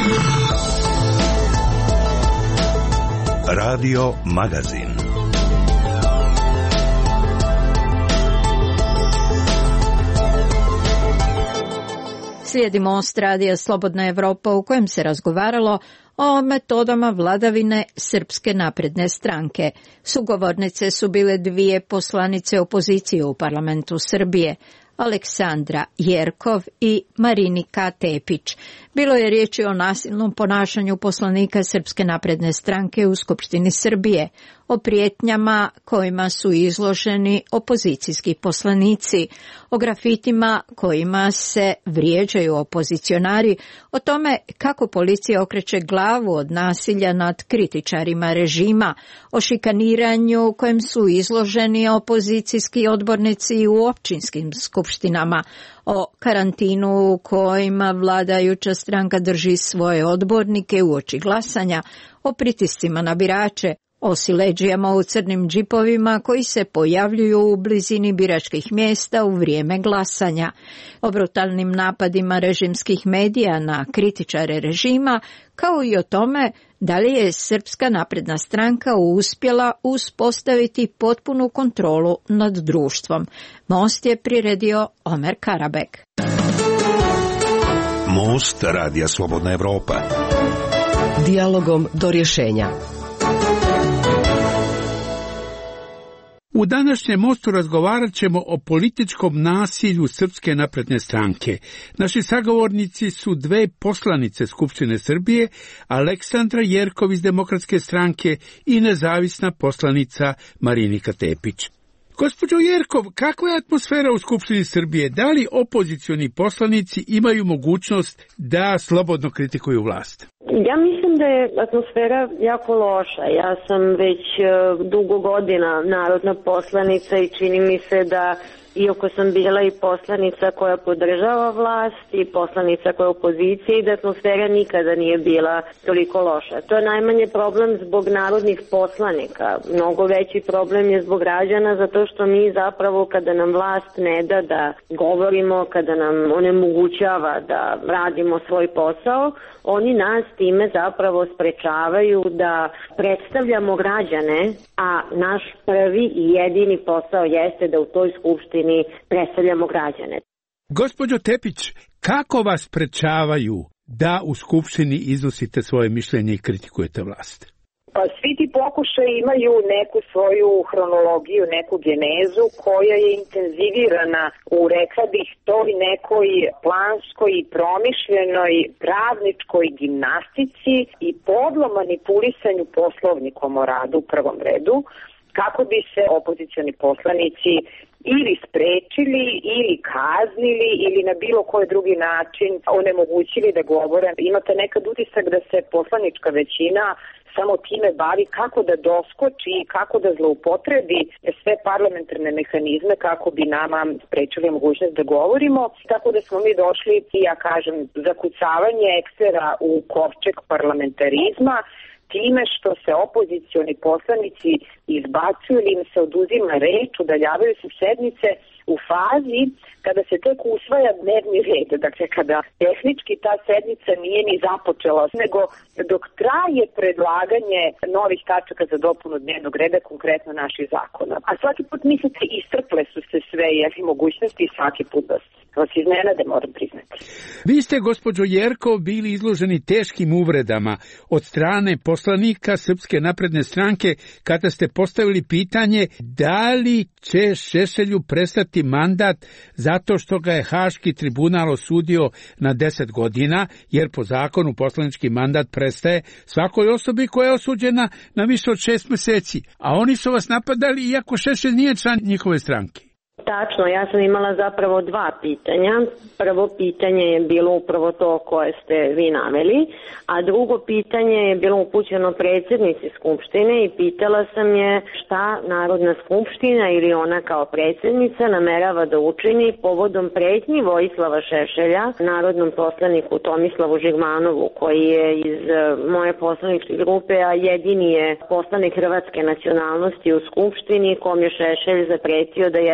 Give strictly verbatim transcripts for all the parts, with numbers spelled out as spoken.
Radio Magazin. Slijedi Most radija Slobodna Evropa u kojem se razgovaralo o metodama vladavine Srpske napredne stranke. Sugovornice su bile dvije poslanice opozicije u parlamentu Srbije, Aleksandra Jerkov i Marinika Tepić. Bilo je riječi o nasilnom ponašanju poslanika Srpske napredne stranke u Skupštini Srbije, o prijetnjama kojima su izloženi opozicijski poslanici, o grafitima kojima se vrijeđaju opozicionari, o tome kako policija okreće glavu od nasilja nad kritičarima režima, o šikaniranju kojem su izloženi opozicijski odbornici u općinskim skupštinama, o karantinu u kojima vladajuća stranka drži svoje odbornike uoči glasanja, o pritiscima na birače, o siledžijama u crnim džipovima koji se pojavljuju u blizini biračkih mjesta u vrijeme glasanja, o brutalnim napadima režimskih medija na kritičare režima, kao i o tome da li je Srpska napredna stranka uspjela uspostaviti potpunu kontrolu nad društvom. Most je priredio Omer Karabek. Most radija Slobodna Evropa. Dijalogom do rješenja. U današnjem mostu razgovarat ćemo o političkom nasilju Srpske napredne stranke. Naši sagovornici su dve poslanice Skupštine Srbije, Aleksandra Jerkov iz Demokratske stranke i nezavisna poslanica Marinika Tepić. Gospođo Jerkov, kakva je atmosfera u Skupštini Srbije? Da li opozicioni poslanici imaju mogućnost da slobodno kritikuju vlast? Ja mislim da je atmosfera jako loša. Ja sam već dugo godina narodna poslanica i čini mi se da, iako sam bila i poslanica koja podržava vlast i poslanica koja je opozicija, i da atmosfera nikada nije bila toliko loša. To je najmanje problem zbog narodnih poslanika. Mnogo veći problem je zbog građana, zato što mi zapravo kada nam vlast ne da da govorimo, kada nam onemogućava da radimo svoj posao, oni nas time zapravo sprečavaju da predstavljamo građane, a naš prvi i jedini posao jeste da u toj skupštini predstavljamo građane. Gospođo Tepić, kako vas sprečavaju da u skupštini iznosite svoje mišljenje i kritikujete vlast? Pa svi ti pokušaji imaju neku svoju hronologiju, neku genezu koja je intenzivirana u, rekla bih, toj nekoj planskoj i promišljenoj pravničkoj gimnastici i podlo manipulisanju poslovnikom o radu u prvom redu, kako bi se opozicioni poslanici ili sprečili, ili kaznili, ili na bilo koji drugi način onemogućili da govore. Imate nekad utisak da se poslanička većina samo time bavi kako da doskoči i kako da zloupotrebi sve parlamentarne mehanizme kako bi nama sprečili mogućnost da govorimo. Tako da smo mi došli, ja kažem, zakucavanje eksera u kovčeg parlamentarizma, time što se opozicioni poslanici izbacuju ili im se oduzima reč, udaljavaju se sednice u fazi kada se tek usvaja dnevni red, dakle kada tehnički ta sednica nije ni započela, nego dok traje predlaganje novih tačaka za dopunu dnevnog reda, konkretno naših zakona. A svaki put mislite istrple su se sve jeli mogućnosti i svaki put vas, vas iznenade, moram priznati. Vi ste, gospođo Jerkov, bili izloženi teškim uvredama od strane poslanika Srpske napredne stranke kada ste postavili pitanje da li će Šešelju prestati mandat zato što ga je Haški tribunal osudio na deset godina, jer po zakonu poslanički mandat prestaje svakoj osobi koja je osuđena na više od šest mjeseci. A oni su vas napadali iako Šešelj nije član njihove stranke. Tačno, ja sam imala zapravo dva pitanja. Prvo pitanje je bilo upravo to koje ste vi naveli, a drugo pitanje je bilo upućeno predsjednici Skupštine i pitala sam je šta Narodna skupština ili ona kao predsjednica namerava da učini povodom pretnji Vojislava Šešelja, narodnom poslaniku Tomislavu Žigmanovu, koji je iz moje poslaničke grupe, a jedini je poslanik hrvatske nacionalnosti u Skupštini, kom je Šešelj zapretio da jedva čeka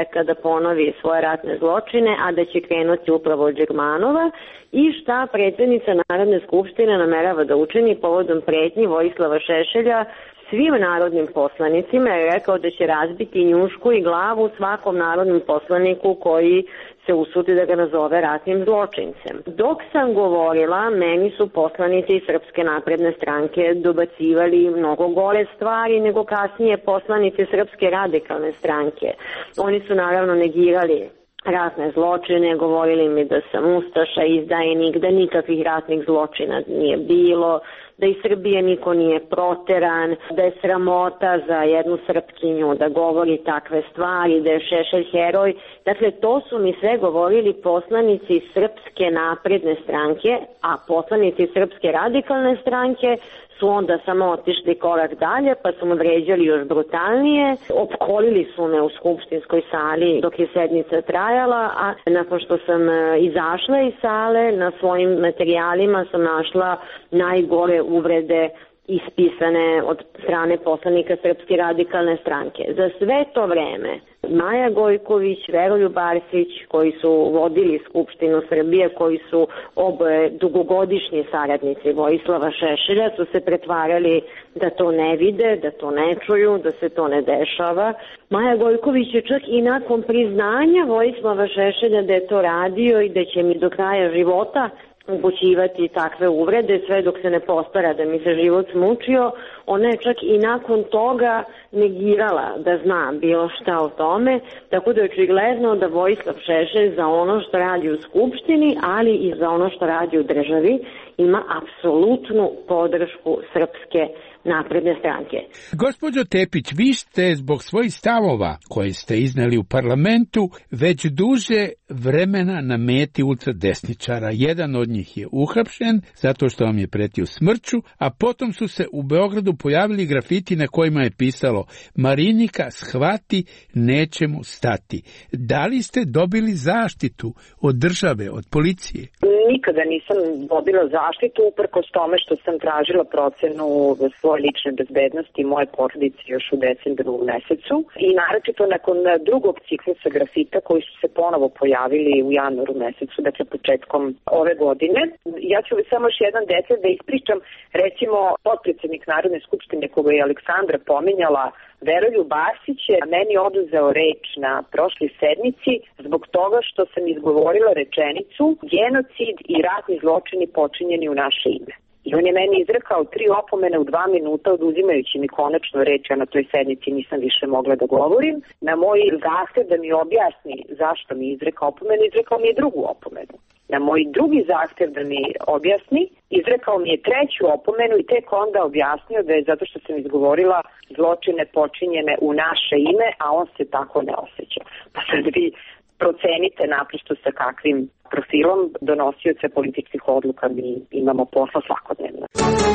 čeka da ponovi svoje ratne zločine, a da će krenuti upravo od Žigmanova, i šta predsjednica Narodne skupštine namerava da učini povodom pretnji Vojislava Šešelja svim narodnim poslanicima, je rekao da će razbiti njušku i glavu svakom narodnom poslaniku koji se usudi da ga nazove ratnim zločincem. Dok sam govorila, meni su poslanici iz Srpske napredne stranke dobacivali mnogo gore stvari nego kasnije poslanici Srpske radikalne stranke. Oni su naravno negirali ratne zločine, govorili mi da sam ustaša, izdajnik, da nikakvih ratnih zločina nije bilo, da iz Srbije niko nije proteran, da je sramota za jednu Srpkinju da govori takve stvari, da je Šešelj heroj. Dakle, to su mi sve govorili poslanici Srpske napredne stranke, a poslanici Srpske radikalne stranke su onda samo otišli korak dalje, pa su me vređali još brutalnije. Opkolili su me u skupštinskoj sali dok je sednica trajala, a nakon što sam izašla iz sale, na svojim materijalima sam našla najgore uvrede ispisane od strane poslanika Srpske radikalne stranke. Za sve to vreme Maja Gojković, Veroljub Arsić, koji su vodili Skupštinu Srbije, koji su oboje dugogodišnji saradnici Vojislava Šešelja, su se pretvarali da to ne vide, da to ne čuju, da se to ne dešava. Maja Gojković je čak i nakon priznanja Vojislava Šešelja da je to radio i da će mi do kraja života upućivati takve uvrede, sve dok se ne postara da mi se život smučio, ona je čak i nakon toga negirala da zna bilo šta o tome, tako da je očigledno da Vojislav Šešelj za ono što radi u Skupštini, ali i za ono što radi u državi, ima apsolutnu podršku Srpske napredne stranke. Gospođo Tepić, vi ste zbog svojih stavova koje ste izneli u parlamentu već duže vremena na meti ultradesničara. Jedan od njih je uhapšen zato što vam je pretio smrću, a potom su se u Beogradu pojavili grafiti na kojima je pisalo Marinika shvati, nećemo stati. Da li ste dobili zaštitu od države, od policije? Nikada nisam dobila zaštitu, uprkos tome što sam tražila procenu svoje lične bezbednosti moje porodice još u decembru mesecu i naročito nakon drugog ciklusa grafita koji su se ponovo pojavili u januaru mesecu, dakle početkom ove godine. Ja ću samo još jedan detalj da ispričam, recimo potpredsjednik Narodne skupštine koga je Aleksandra pominjala, Veroljub Arsić je meni oduzeo reč na prošloj sednici zbog toga što sam izgovorila rečenicu genocid i ratni zločini počinjeni u naše ime. I on je meni izrekao tri opomene u dva minuta, oduzimajući mi konačno reč, a na toj sednici nisam više mogla da govorim. Na moj zahtev da mi objasni zašto mi izrekao opomenu, izrekao mi je drugu opomenu. Na moj drugi zahtev da mi objasni, izrekao mi je treću opomenu i tek onda objasnio da je zato što sam izgovorila zločine počinjene u naše ime, a on se tako ne osjeća. Pa sad vi procenite naprosto sa kakvim profilom donosioca političkih odluka mi imamo posla svakodnevno.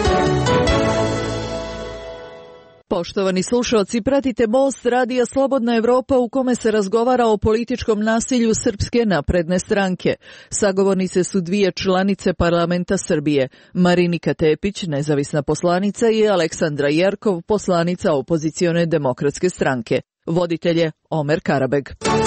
Poštovani slušalci, pratite Most radija Slobodna Evropa u kome se razgovara o političkom nasilju Srpske napredne stranke. Sagovornice su dvije članice parlamenta Srbije, Marinika Tepić, nezavisna poslanica, i Aleksandra Jerkov, poslanica opozicione demokratske stranke. Voditelj je Omer Karabeg.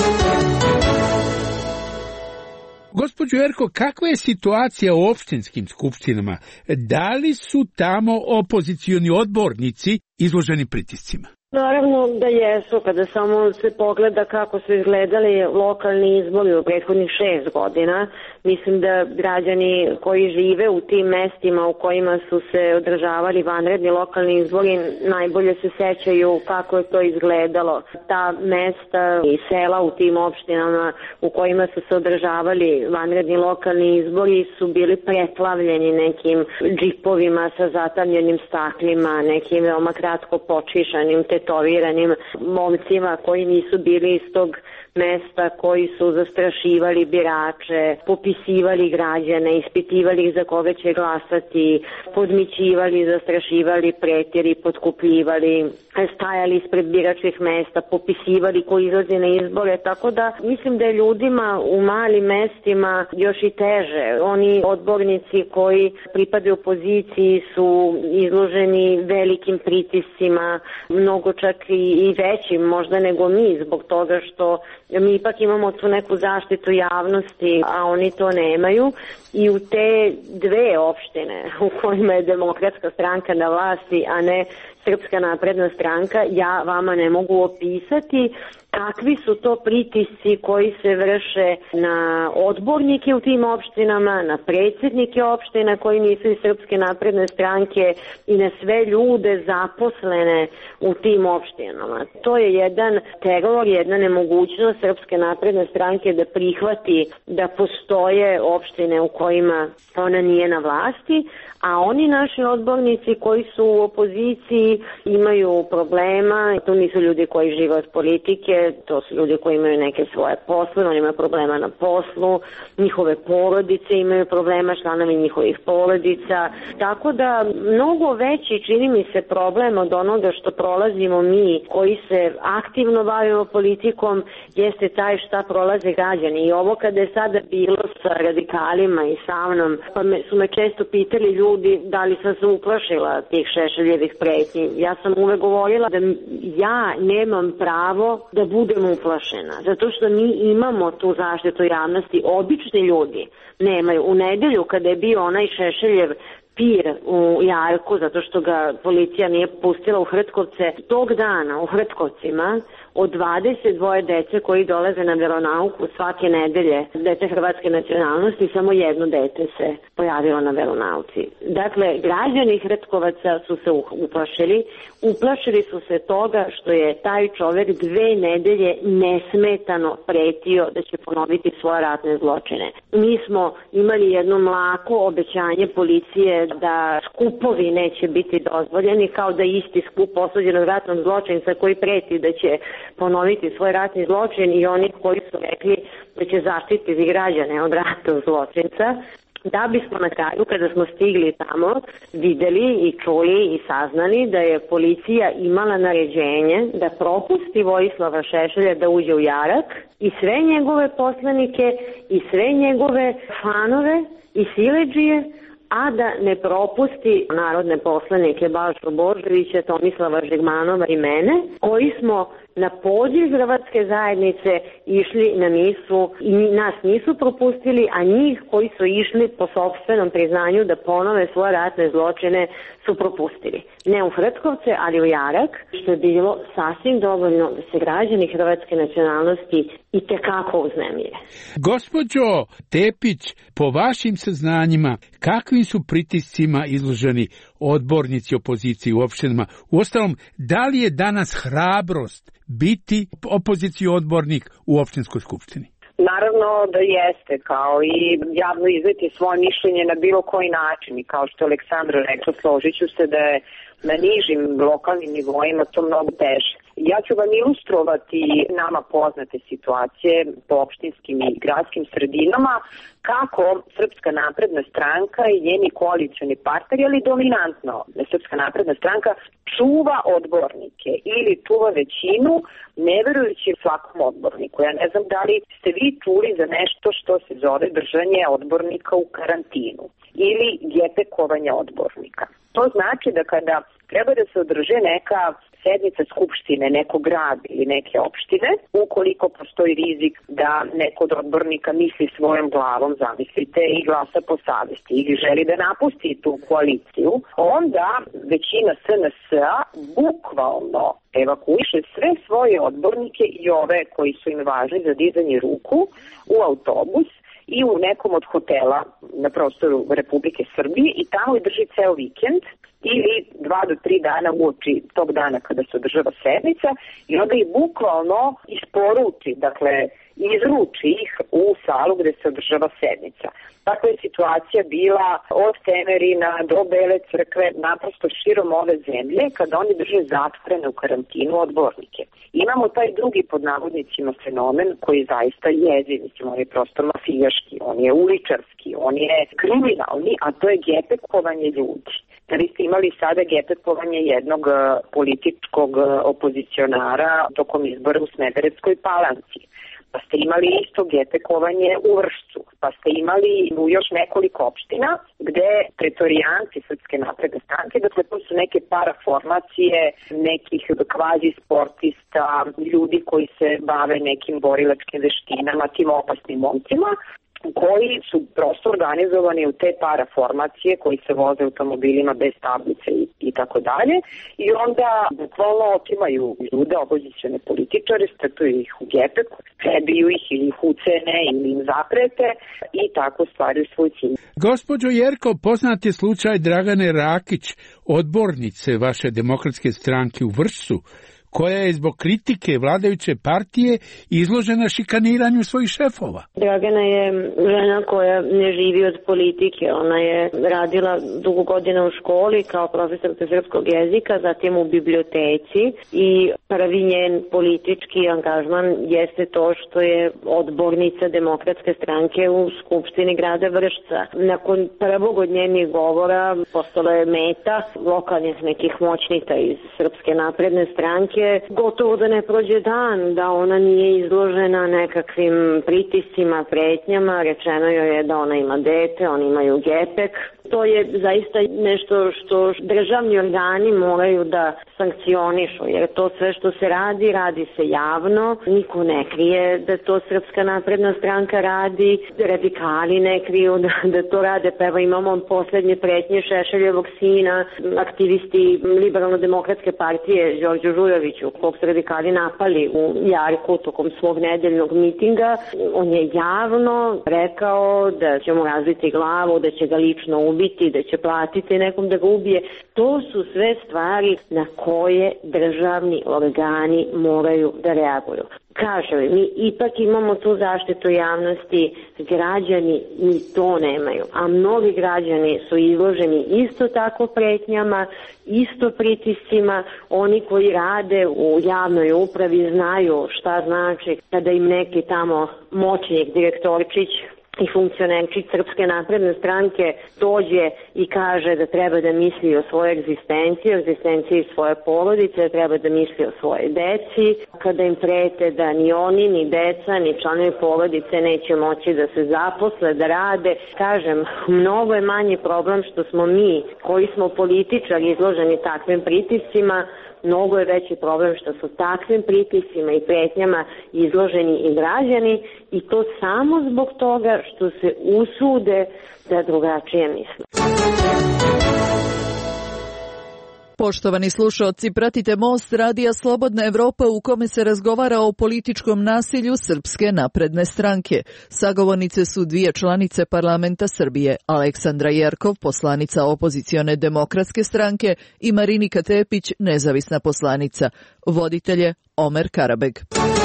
Gospođo Jerko, kakva je situacija u opštinskim skupštinama? Da li su tamo opozicioni odbornici izloženi pritiscima? Naravno da jesu, kada samo se pogleda kako su izgledali lokalni izbori u prethodnih šest godina. Mislim da građani koji žive u tim mestima u kojima su se održavali vanredni lokalni izbori najbolje se sećaju kako je to izgledalo. Ta mesta i sela u tim opštinama u kojima su se održavali vanredni lokalni izbori su bili preplavljeni nekim džipovima sa zatamljenim staklima, nekim veoma kratko počišanim tetoviranim momcima koji nisu bili iz tog mesta, koji su zastrašivali birače, popisivali građane, ispitivali ih za koga će glasati, podmićivali, zastrašivali, pretjeri, potkupljivali, stajali ispred biračkih mesta, popisivali ko izlazi na izbore, tako da mislim da je ljudima u malim mestima još i teže. Oni odbornici koji pripadaju opoziciji su izloženi velikim pritiscima, mnogo čak i većim možda nego mi, zbog toga što mi ipak imamo tu neku zaštitu javnosti, a oni to nemaju. I u te dve opštine u kojima je Demokratska stranka na vlasti, a ne Srpska napredna stranka, ja vama ne mogu opisati kakvi su to pritisci koji se vrše na odbornike u tim opštinama, na predsjednike opština koji nisu iz Srpske napredne stranke i na sve ljude zaposlene u tim opštinama. To je jedan teror, jedna nemogućnost Srpske napredne stranke da prihvati da postoje opštine u kojima ona nije na vlasti, a oni naši odbornici koji su u opoziciji imaju problema. To nisu ljudi koji žive od politike, to su ljudi koji imaju neke svoje posle, oni imaju problema na poslu, njihove porodice imaju problema, članovi njihovih porodica. Tako da mnogo veći, čini mi se, problem od onoga što prolazimo mi koji se aktivno bavimo politikom jeste taj šta prolaze građani. I ovo kada je sada bilo sa radikalima i sa mnom, pa me, su me često pitali ljudi da li sam se uplašila tih Šešeljevih pretnji. Ja sam uvek govorila da ja nemam pravo da budem uplašena, zato što mi imamo tu zaštitu javnosti, obični ljudi nemaju. U nedelju kada je bio onaj Šešeljev pir u Jarku, zato što ga policija nije pustila u Hrtkovce, tog dana u Hrtkovcima od dvadeset dva dece koji dolaze na veronauku svake nedelje, dete hrvatske nacionalnosti, samo jedno dete se pojavilo na veronauci. Dakle, građani Hrtkovaca su se uplašili, uplašili su se toga što je taj čovek dve nedelje nesmetano pretio da će ponoviti svoje ratne zločine. Mi smo imali jedno mlako obećanje policije da skupovi neće biti dozvoljeni, kao da isti skup osuđenog ratnog zločinca koji preti da će ponoviti svoj ratni zločin i oni koji su rekli da će zaštititi građane od ratnog zločinca, da bismo na kraju, kada smo stigli tamo, videli i čuli i saznali da je policija imala naređenje da propusti Vojislava Šešelja da uđe u Jarak i sve njegove poslanike i sve njegove fanove i siledžije, a da ne propusti narodne poslanike Balšu Božovića, Tomislava Žigmanova i mene, koji smo na poziv Hrvatske zajednice išli na misu i nas nisu propustili, a njih koji su išli po sopstvenom priznanju da ponove svoje ratne zločine su propustili. Ne u Hrtkovce, ali u Jarak, što je bilo sasvim dovoljno da se građani hrvatske nacionalnosti i tekako uznemire. Gospođo Tepić, po vašim saznanjima, kakvim su pritiscima izloženi odbornici opozicije u opštinama? Uostalom, da li je danas hrabrost biti opoziciji odbornik u opštinskoj skupštini? Naravno da jeste, kao i javno izneti svoje mišljenje na bilo koji način. I kao što je Aleksandra rekla, složit ću se da je na nižim lokalnim nivoima to mnogo teže. Ja ću vam ilustrovati nama poznate situacije po opštinskim i gradskim sredinama, kako Srpska napredna stranka i njeni koalicioni partneri, ali dominantno Srpska napredna stranka, čuva odbornike ili čuva većinu, ne verujući svakom odborniku. Ja ne znam da li ste vi čuli za nešto što se zove držanje odbornika u karantinu ili gepekovanje odbornika. To znači da kada treba da se održe neka sednica skupštine nekog grada ili neke opštine, ukoliko postoji rizik da neko od odbornika misli svojom glavom, zamislite, i glasa po savesti ili želi da napusti tu koaliciju, onda većina S N S-a bukvalno evakuiše sve svoje odbornike i ove koji su im važni za dizanje ruku u autobus i u nekom od hotela na prostoru Republike Srbije i tamo i drži ceo vikend ili dva do tri dana uoči tog dana kada se održava sednica i onda ih bukvalno isporuči, dakle izruči ih u salu gde se održava sednica. Takva je situacija bila od Temerina do Bele crkve, naprosto širom ove zemlje, kada oni drže zatvorene u karantinu odbornike. Imamo taj drugi pod navodnicima fenomen koji zaista jezi, mislim, on je prosto mafijaški, on je uličarski, on je kriminalni, a to je gepekovanje ljudi. Da li ste imali sada gepekovanje jednog političkog opozicionara tokom izbora u Smederevskoj Palanci? pa ste imali isto gepekovanje u Vršcu, pa ste imali u još nekoliko opština gde pretorijanci Srpske napredne stranke, dakle to su neke paraformacije nekih kvazi sportista, ljudi koji se bave nekim borilačkim veštinama, tim opasnim momcima, koji su prosto organizovani u te paraformacije koji se voze automobilima bez tablice i, i tako dalje i onda bukvalno otimaju ljude, opozicione političare, strpaju ih u gepek, prebiju ih ili ih ucene ili im zaprete i tako stvaraju svoj cilj. Gospođo Jerkov, poznat je slučaj Dragane Rakić, odbornice vaše demokratske stranke u Vršcu, koja je zbog kritike vladajuće partije izložena šikaniranju svojih šefova. Dragana je žena koja ne živi od politike. Ona je radila dugo godina u školi kao profesorka srpskog jezika, zatim u biblioteci i prvi njen politički angažman jeste to što je odbornica demokratske stranke u Skupštini grada Vršca. Nakon prvog od njenih govora postala je meta lokalnih nekih moćnika iz Srpske napredne stranke. Gotovo da ne prođe dan da ona nije izložena nekakvim pritiscima, pretnjama. Rečeno joj je da ona ima dete, oni imaju gepek. To je zaista nešto što državni organi moraju da sankcionišu, jer to sve što se radi, radi se javno. Niko ne krije da to Srpska napredna stranka radi, radikali ne kriju da, da to rade. Pa evo imamo poslednje pretnje Šešeljevog sina, aktivisti Liberalno-demokratske partije Đorđu Žujoviću, kog su radikali napali u Jarku tokom svog nedeljnog mitinga. On je javno rekao da će mu razviti glavu, da će ga lično ubiti, da će platiti nekom da ga ubije. To su sve stvari na koje državni organi moraju da reaguju. Kažem, mi ipak imamo tu zaštitu javnosti, građani ni to nemaju, a mnogi građani su izloženi isto tako pretnjama, isto pritiscima. Oni koji rade u javnoj upravi znaju šta znači kada im neki tamo moćnik, direktorčić i funkcionerčić Srpske napredne stranke dođe i kaže da treba da misli o svojoj egzistenciji, o egzistenciji svoje porodice, da treba da misli o svojoj deci, kada im prete da ni oni, ni deca, ni članovi porodice neće moći da se zaposle, da rade. Kažem, mnogo je manji problem što smo mi, koji smo političari, izloženi takvim pritiscima. Mnogo je veći problem što su takvim pritiscima i pretnjama izloženi i građani, i to samo zbog toga što se usude da drugačije misle. Poštovani slušaoci, pratite Most radija Slobodna Evropa u kome se razgovara o političkom nasilju Srpske napredne stranke. Sagovornice su dvije članice parlamenta Srbije, Aleksandra Jerkov, poslanica opozicione demokratske stranke, i Marinika Tepić, nezavisna poslanica. Voditelj je Omer Karabeg.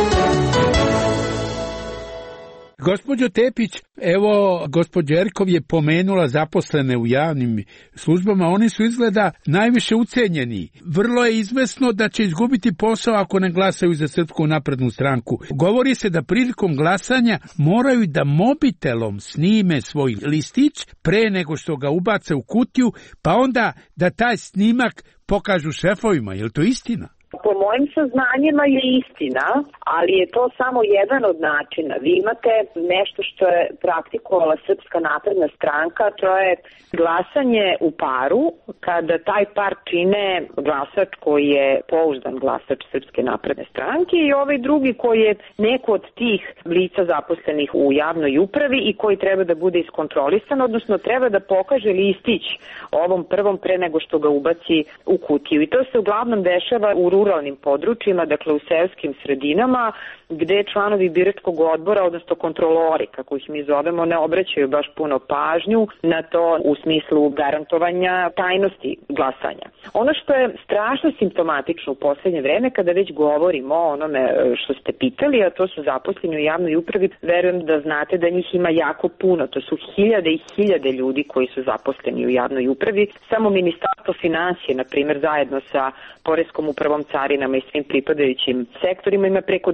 Gospođo Tepić, evo, gospođa Jerkov je pomenula zaposlene u javnim službama, oni su izgleda najviše ucenjeni. Vrlo je izvesno da će izgubiti posao ako ne glasaju za Srpsku naprednu stranku. Govori se da prilikom glasanja moraju da mobitelom snime svoj listić pre nego što ga ubace u kutiju, pa onda da taj snimak pokažu šefovima. Je li to istina? Po mojim saznanjima je istina, ali je to samo jedan od načina. Vi imate nešto što je praktikovala Srpska napredna stranka, to je glasanje u paru, kada taj par čine glasač koji je pouzdan glasač Srpske napredne stranke i ovaj drugi koji je neko od tih lica zaposlenih u javnoj upravi i koji treba da bude iskontrolisan, odnosno treba da pokaže listić ovom prvom pre nego što ga ubaci u kutiju. I to se uglavnom dešava u ruralnim područjima, dakle u seoskim sredinama, gde članovi biračkog odbora, odnosno kontrolori, kako ih mi zovemo, ne obraćaju baš puno pažnju na to u smislu garantovanja tajnosti glasanja. Ono što je strašno simptomatično u poslednje vreme, kada već govorimo o onome što ste pitali, a to su zaposleni u javnoj upravi, verujem da znate da njih ima jako puno, to su hiljade i hiljade ljudi koji su zaposleni u javnoj upravi. Samo Ministarstvo finansije, na primjer, zajedno sa Poreskom upravom, carinama i svim pripadajućim sektorima ima preko dve hiljade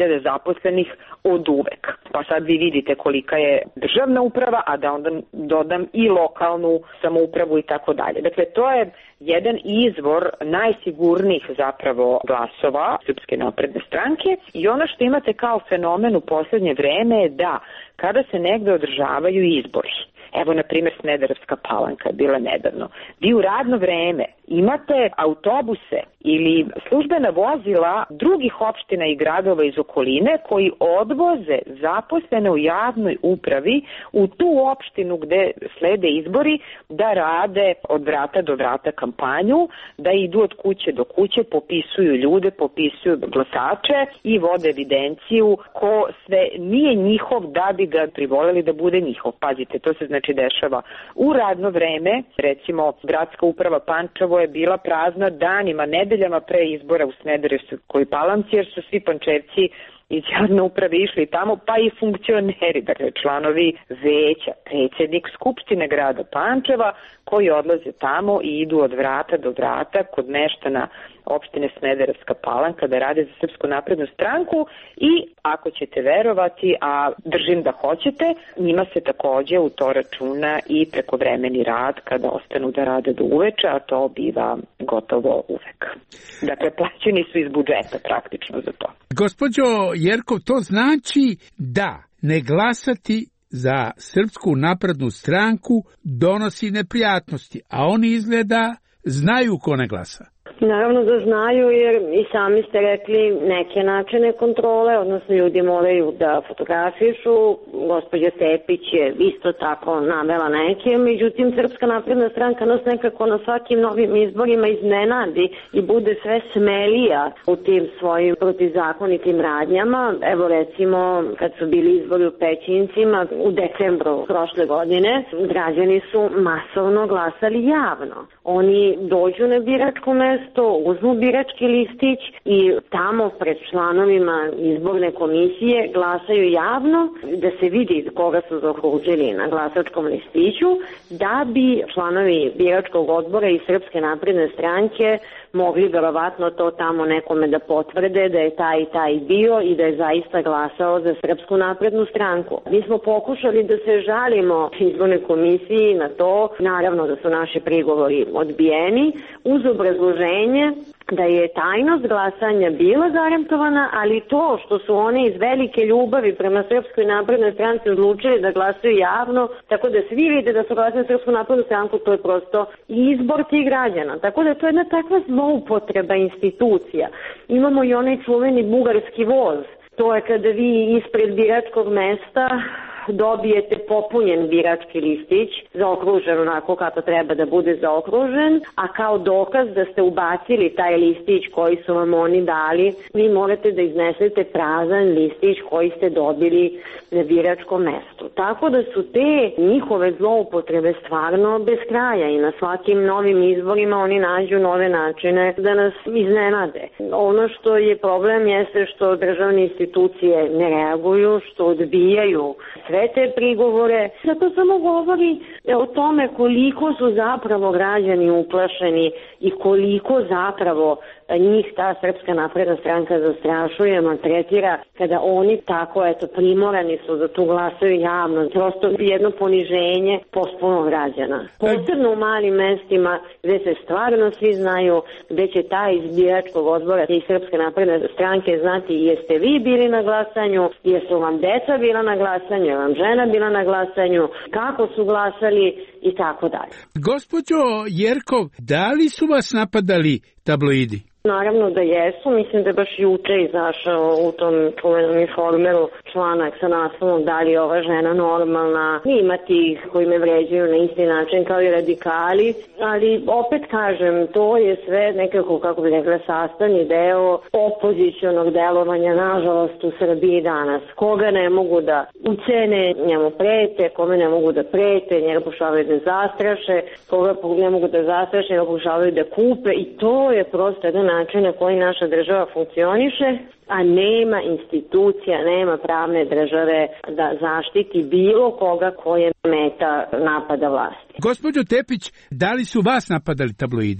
hiljade zaposlenih od uvek. Pa sad vi vidite kolika je državna uprava, a da onda dodam i lokalnu samoupravu i tako dalje. Dakle, to je jedan izvor najsigurnijih zapravo glasova Srpske napredne stranke i ono što imate kao fenomen u poslednje vreme je da kada se negde održavaju izbori, evo, na primjer, Smederevska Palanka je bila nedavno. Vi u radno vreme imate autobuse ili službena vozila drugih opština i gradova iz okoline koji odvoze zaposlene u javnoj upravi u tu opštinu gde slede izbori da rade od vrata do vrata kampanju, da idu od kuće do kuće, popisuju ljude, popisuju glasače i vode evidenciju ko sve nije njihov da bi ga privoleli da bude njihov. Pazite, to se znači dešava u radno vreme. Recimo, gradska uprava Pančevo je bila prazna danima, nedeljama pre izbora u Smederevskoj Palanci, jer su svi Pančevci iz javne uprave išli tamo, pa i funkcioneri, dakle članovi veća, predsjednik Skupštine grada Pančeva, koji odlaze tamo i idu od vrata do vrata kod meštana opštine Smederevska Palanka da rade za Srpsku naprednu stranku i ako ćete verovati, a držim da hoćete, njima se takođe u to računa i prekovremeni rad kada ostanu da rade do uveče, a to biva gotovo uvek. Dakle, plaćeni su iz budžeta praktično za to. Gospođo Jerkov, to znači da ne glasati za Srpsku naprednu stranku donosi neprijatnosti, a oni izgleda znaju ko ne glasa. Naravno da znaju, jer i sami ste rekli neke načine kontrole, odnosno ljudi moraju da fotografišu, gospođa Tepić je isto tako navela neke, međutim Srpska napredna stranka nas nekako na svakim novim izborima iznenadi i bude sve smelija u tim svojim protizakonitim radnjama. Evo recimo kad su bili izbori u Pećincima u decembru prošle godine, građani su masovno glasali javno. Oni dođu na biračko mesto, uzmu birački listić i tamo pred članovima izborne komisije glasaju javno da se vidi koga su zaokružili na glasačkom listiću, da bi članovi biračkog odbora i Srpske napredne stranke mogli verovatno to tamo nekome da potvrde da je taj i taj bio i da je zaista glasao za Srpsku naprednu stranku. Mi smo pokušali da se žalimo izbornoj komisiji na to, naravno da su naši prigovori odbijeni, uz obrazloženje da je tajnost glasanja bila garantovana, ali to što su oni iz velike ljubavi prema Srpskoj naprednoj stranci odlučili da glasaju javno, tako da svi vide da su glasali Srpsku naprednu stranku, to je prosto izbor tih građana. Tako da to je jedna takva zloupotreba institucija. Imamo i onaj čuveni bugarski voz. To je kada vi ispred biračkog mesta dobijete popunjen birački listić, zaokružen onako kako treba da bude zaokružen, a kao dokaz da ste ubacili taj listić koji su vam oni dali, vi morate da iznesete prazan listić koji ste dobili na biračkom mestu. Tako da su te njihove zloupotrebe stvarno bez kraja i na svakim novim izborima oni nađu nove načine da nas iznenade. Ono što je problem jeste što državne institucije ne reaguju, što odbijaju sve te prigovore. Zato samo govori o tome koliko su zapravo građani uplašeni i koliko zapravo njih ta Srpska napredna stranka zastrašuje, maltretira, kada oni tako, eto, primorani su da tu glasaju javno. Prosto jedno poniženje potpuno građana. Posebno u malim mestima gde se stvarno svi znaju, gde će taj iz biračkog odbora i Srpske napredne stranke znati jeste vi bili na glasanju, jesu vam deca bila na glasanju, je vam žena bila na glasanju, kako su glasali i tako dalje. Gospođo Jerkov, da li su vas napadali tabloidi? Naravno da jesu, mislim da je baš juče izašao u tom čuvenom Informeru članak sa naslovom da li je ova žena normalna. Ima tih koji me vređaju na isti način kao i radikali, ali opet kažem, to je sve nekako, kako bi rekla, sastavni deo opozicionog delovanja, nažalost, u Srbiji danas. Koga ne mogu da ucene, njemu prete, kome ne mogu da prete, njega pokušavaju da zastraše, koga ne mogu da zastraše, njega pokušavaju da kupe i to je prosto jedan način na koji naša država funkcioniše, a nema institucija, nema pravne države da zaštiti bilo koga ko je meta napada vlasti. Gospođo Tepić, da li su vas napadali tabloidi?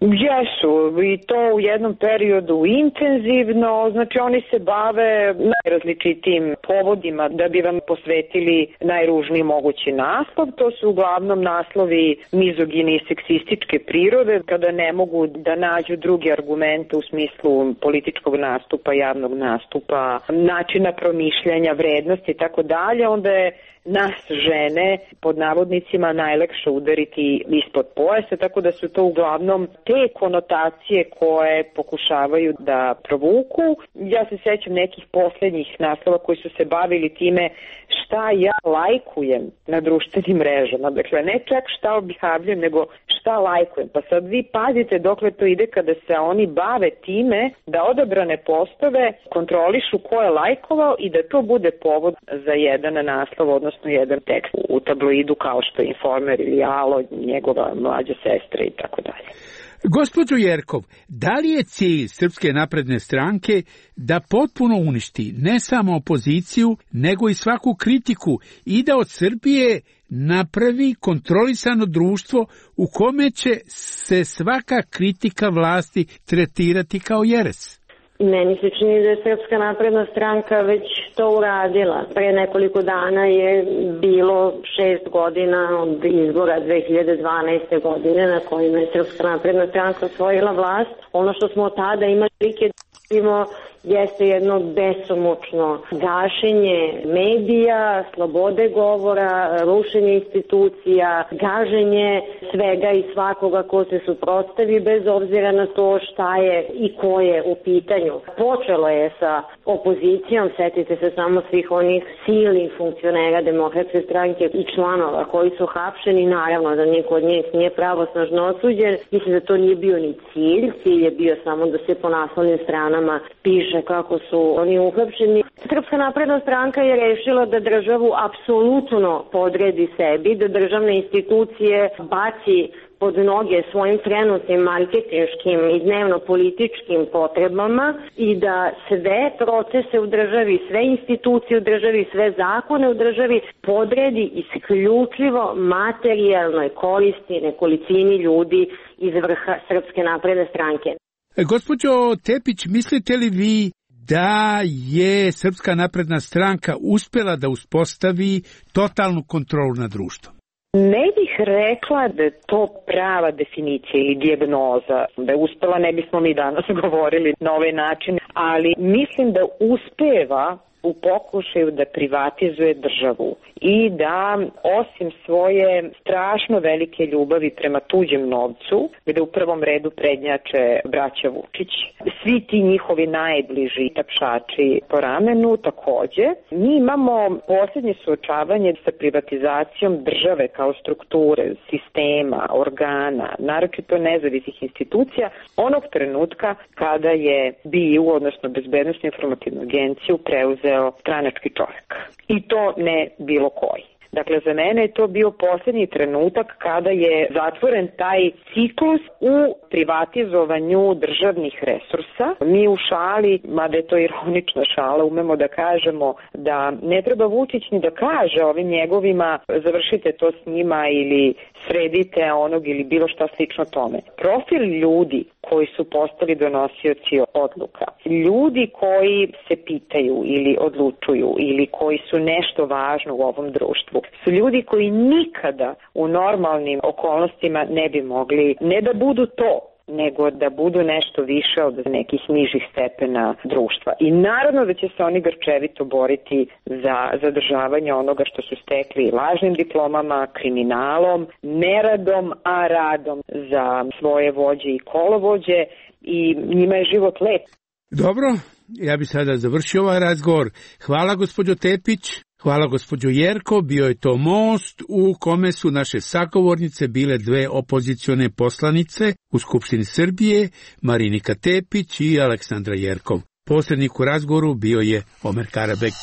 Jesu, i to u jednom periodu intenzivno, znači oni se bave najrazličitijim povodima da bi vam posvetili najružniji mogući naslov. To su uglavnom naslovi mizogini i seksističke prirode, kada ne mogu da nađu druge argumente u smislu političkog nastupa, javnog nastupa, načina promišljanja, vrednosti i tako dalje, onda je nas žene pod navodnicima najlakše udariti ispod pojasa, tako da su to uglavnom te konotacije koje pokušavaju da provuku. Ja se sećam nekih poslednjih naslova koji su se bavili time šta ja lajkujem na društvenim mrežama. Dakle, ne čak šta objavljujem, nego šta lajkujem. Pa sad vi pazite dokle to ide kada se oni bave time da odabrane postove kontrolišu ko je lajkovao i da to bude povod za jedan naslov, odnosno jedan tekst u tabloidu kao što je Informer ili Alo, njegova mlađa sestra i tako dalje. Gospođo Jerkov, da li je cilj Srpske napredne stranke da potpuno uništi ne samo opoziciju, nego i svaku kritiku i da od Srbije napravi kontrolisano društvo u kome će se svaka kritika vlasti tretirati kao jeres? Meni se čini da je Srpska napredna stranka već to uradila. Pre nekoliko dana je bilo šest godina od izbora dve hiljade dvanaeste. godine na kojima je Srpska napredna stranka osvojila vlast. Ono što smo tada imali prilike da vidimo jeste jedno besomučno gašenje medija, slobode govora, rušenje institucija, gaženje svega i svakoga ko se suprotstavi bez obzira na to šta je i ko je u pitanju. Počelo je sa opozicijom, setite se samo svih onih silnih funkcionera Demokratske stranke i članova koji su hapšeni, naravno da niko od njih nije pravosnažno osuđen. Mislim da to nije bio ni cilj, cilj je bio samo da se po naslovnim stranama piše kako su oni uhapšeni. Srpska napredna stranka je rešila da državu apsolutno podredi sebi, da državne institucije baci pod noge svojim trenutnim marketinškim i dnevno-političkim potrebama i da sve procese u državi, sve institucije u državi, sve zakone u državi podredi isključivo materijalnoj koristi nekolicini ljudi iz vrha Srpske napredne stranke. Gospođo Tepić, mislite li vi da je Srpska napredna stranka uspela da uspostavi totalnu kontrolu nad društvom? Ne bih rekla da je to prava definicija ili dijagnoza. Da je uspela, ne bismo mi danas govorili na ovaj način, ali mislim da uspeva u pokušaju da privatizuje državu i da osim svoje strašno velike ljubavi prema tuđem novcu, gde u prvom redu prednjače braća Vučić, svi ti njihovi najbliži tapšači po ramenu takođe, mi imamo poslednje suočavanje sa privatizacijom države kao strukture, sistema, organa, naročito nezavisnih institucija, onog trenutka kada je B I U, odnosno Bezbednosnu informativnu agenciju, preuzeo stranački čovjek. I to ne bilo koji. Dakle, za mene je to bio posljednji trenutak kada je zatvoren taj ciklus u privatizovanju državnih resursa. Mi u šali, mada je to ironična šala, umemo da kažemo da ne treba Vučić ni da kaže ovim njegovima završite to s njima ili sredite onog ili bilo šta slično tome. Profil ljudi koji su postali donosioci odluka, ljudi koji se pitaju ili odlučuju ili koji su nešto važno u ovom društvu, su ljudi koji nikada u normalnim okolnostima ne bi mogli ne da budu to, nego da budu nešto više od nekih nižih stepena društva. I naravno da će se oni grčevito boriti za zadržavanje onoga što su stekli lažnim diplomama, kriminalom, neradom, a radom za svoje vođe i kolovođe i njima je život lep. Dobro, ja bi sada završio ovaj razgovor. Hvala gospođo Tepić. Hvala gospođo Jerko, bio je to most u kome su naše sagovornice bile dve opozicione poslanice u Skupštini Srbije, Marinika Tepić i Aleksandra Jerkov. Posrednik u razgovoru bio je Omer Karabek.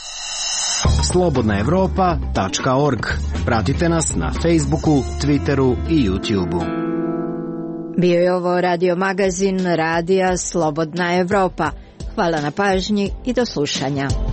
slobodna evropa tačka org. Pratite nas na Facebooku, Twitteru i YouTubeu. Bio je ovo radio magazin Radija Slobodna Evropa. Hvala na pažnji i do slušanja.